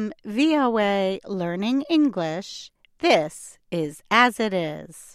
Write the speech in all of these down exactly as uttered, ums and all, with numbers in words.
From V O A Learning English, this is As It Is.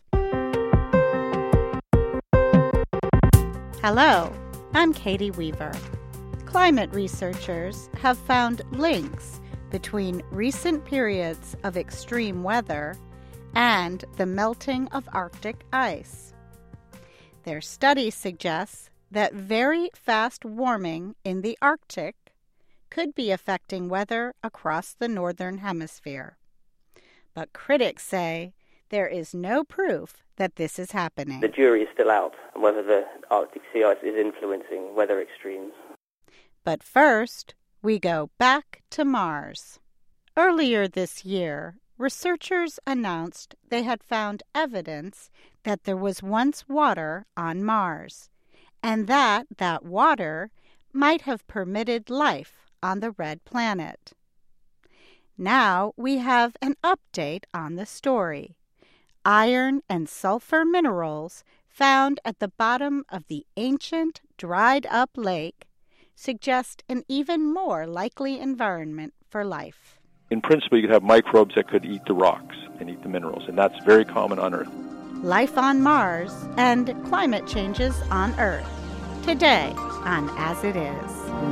Hello, I'm Katie Weaver. Climate researchers have found links between recent periods of extreme weather and the melting of Arctic ice. Their study suggests that very fast warming in the Arctic could be affecting weather across the northern hemisphere. But critics say there is no proof that this is happening. The jury is still out on whether the Arctic sea ice is influencing weather extremes. But first, we go back to Mars. Earlier this year, researchers announced they had found evidence that there was once water on Mars, and that that water might have permitted life on the red planet. Now we have an update on the story. Iron and sulfur minerals found at the bottom of the ancient dried-up lake suggest an even more likely environment for life. In principle, you could have microbes that could eat the rocks and eat the minerals, and that's very common on Earth. Life on Mars and climate changes on Earth. Today on As It Is.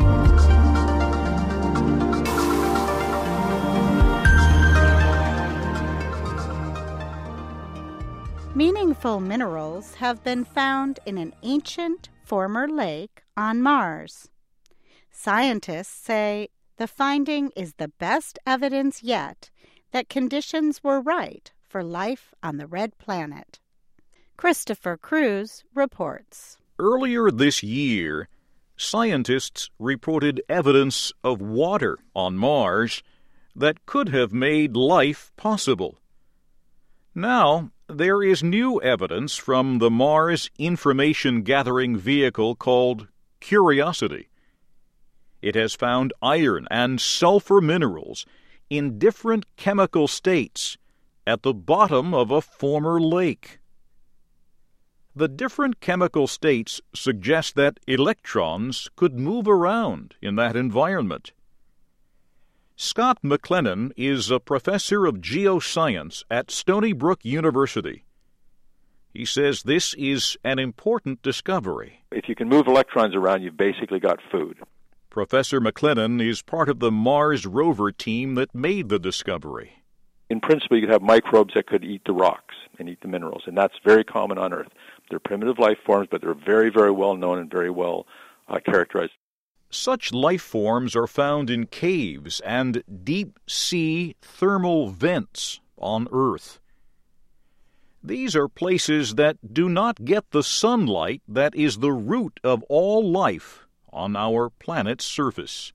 Meaningful minerals have been found in an ancient former lake on Mars. Scientists say the finding is the best evidence yet that conditions were right for life on the red planet. Christopher Cruz reports. Earlier this year, scientists reported evidence of water on Mars that could have made life possible. Now, there is new evidence from the Mars information-gathering vehicle called Curiosity. It has found iron and sulfur minerals in different chemical states at the bottom of a former lake. The different chemical states suggest that electrons could move around in that environment. Scott McLennan is a professor of geoscience at Stony Brook University. He says this is an important discovery. If you can move electrons around, you've basically got food. Professor McLennan is part of the Mars rover team that made the discovery. In principle, you could have microbes that could eat the rocks and eat the minerals, and that's very common on Earth. They're primitive life forms, but they're very, very well known and very well uh, characterized. Such life forms are found in caves and deep-sea thermal vents on Earth. These are places that do not get the sunlight that is the root of all life on our planet's surface.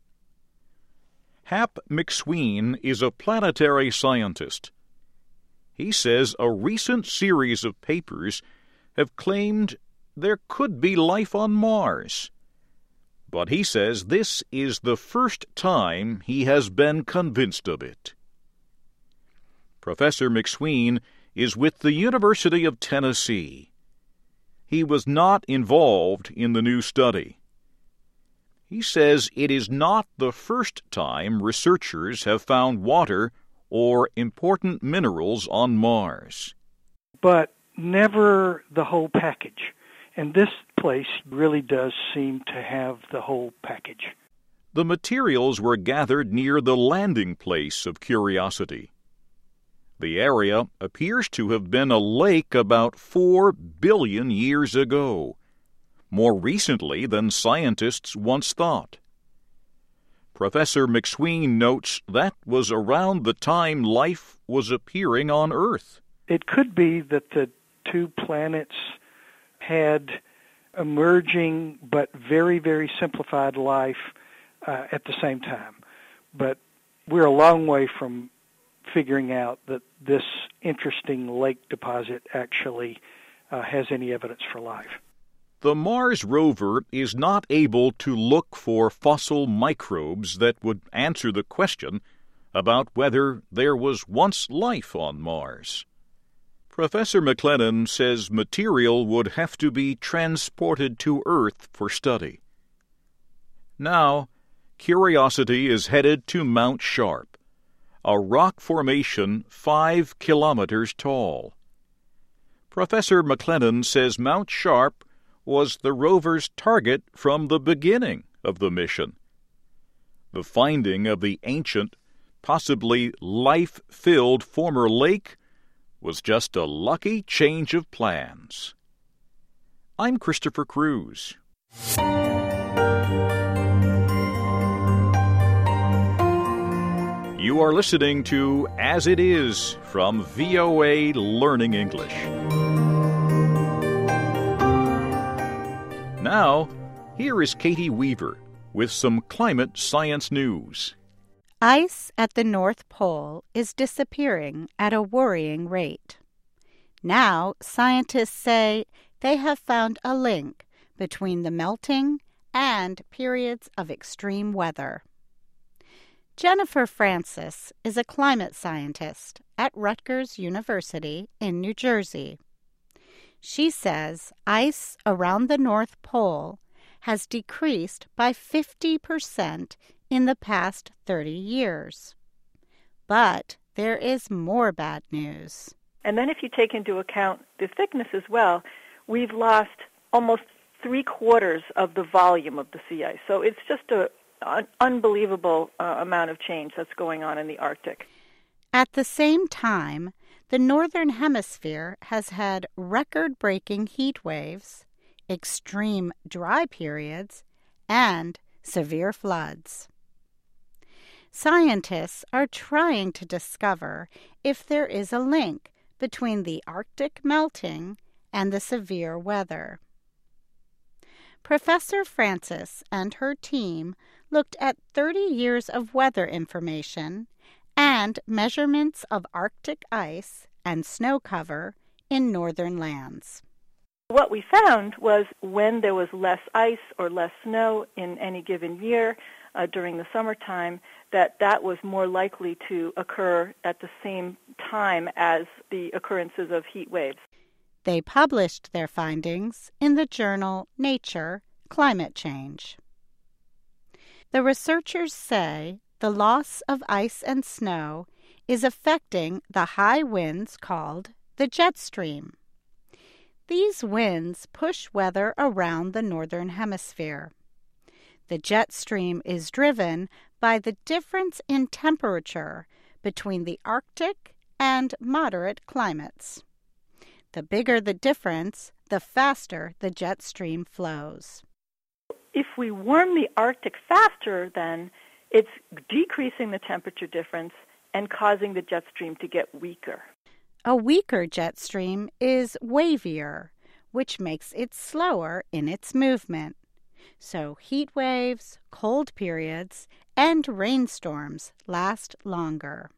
Hap McSween is a planetary scientist. He says a recent series of papers have claimed there could be life on Mars. But he says this is the first time he has been convinced of it. Professor McSween is with the University of Tennessee. He was not involved in the new study. He says it is not the first time researchers have found water or important minerals on Mars. But never the whole package. And this place really does seem to have the whole package. The materials were gathered near the landing place of Curiosity. The area appears to have been a lake about four billion years ago, more recently than scientists once thought. Professor McSween notes that was around the time life was appearing on Earth. It could be that the two planets had emerging but very, very simplified life uh, at the same time. But we're a long way from figuring out that this interesting lake deposit actually uh, has any evidence for life. The Mars rover is not able to look for fossil microbes that would answer the question about whether there was once life on Mars. Professor McLennan says material would have to be transported to Earth for study. Now, Curiosity is headed to Mount Sharp, a rock formation five kilometers tall. Professor McLennan says Mount Sharp was the rover's target from the beginning of the mission. The finding of the ancient, possibly life-filled former lake was just a lucky change of plans. I'm Christopher Cruz. You are listening to As It Is from V O A Learning English. Now, here is Katie Weaver with some climate science news. Ice at the North Pole is disappearing at a worrying rate. Now, scientists say they have found a link between the melting and periods of extreme weather. Jennifer Francis is a climate scientist at Rutgers University in New Jersey. She says ice around the North Pole has decreased by fifty percent in the past thirty years. But there is more bad news. And then if you take into account the thickness as well, we've lost almost three quarters of the volume of the sea ice. So it's just a an unbelievable uh, amount of change that's going on in the Arctic. At the same time, the Northern Hemisphere has had record-breaking heat waves, extreme dry periods, and severe floods. Scientists are trying to discover if there is a link between the Arctic melting and the severe weather. Professor Francis and her team looked at thirty years of weather information and measurements of Arctic ice and snow cover in northern lands. What we found was when there was less ice or less snow in any given year uh, during the summertime, that that was more likely to occur at the same time as the occurrences of heat waves. They published their findings in the journal Nature Climate Change. The researchers say the loss of ice and snow is affecting the high winds called the jet stream. These winds push weather around the northern hemisphere. The jet stream is driven by the difference in temperature between the Arctic and moderate climates. The bigger the difference, the faster the jet stream flows. If we warm the Arctic faster, then it's decreasing the temperature difference and causing the jet stream to get weaker. A weaker jet stream is wavier, which makes it slower in its movement. So heat waves, cold periods, and rainstorms last longer.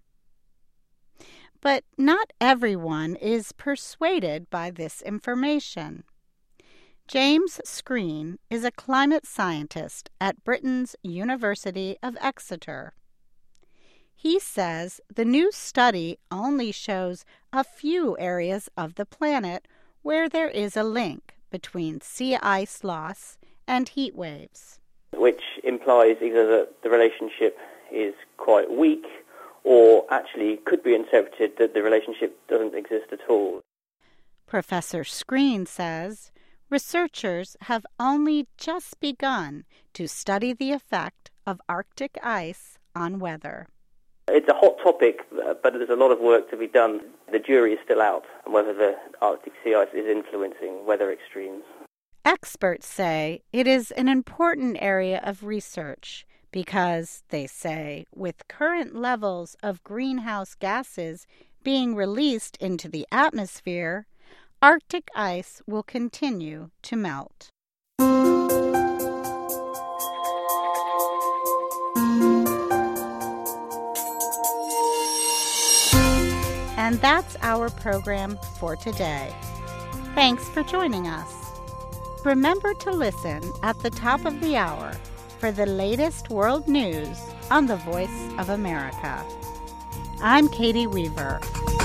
But not everyone is persuaded by this information. James Screen is a climate scientist at Britain's University of Exeter. He says the new study only shows a few areas of the planet where there is a link between sea ice loss and heat waves. Which implies either that the relationship is quite weak or actually could be interpreted that the relationship doesn't exist at all. Professor Screen says researchers have only just begun to study the effect of Arctic ice on weather. It's a hot topic, but there's a lot of work to be done. The jury is still out on whether the Arctic sea ice is influencing weather extremes. Experts say it is an important area of research because, they say, with current levels of greenhouse gases being released into the atmosphere, Arctic ice will continue to melt. And that's our program for today. Thanks for joining us. Remember to listen at the top of the hour for the latest world news on the Voice of America. I'm Katie Weaver.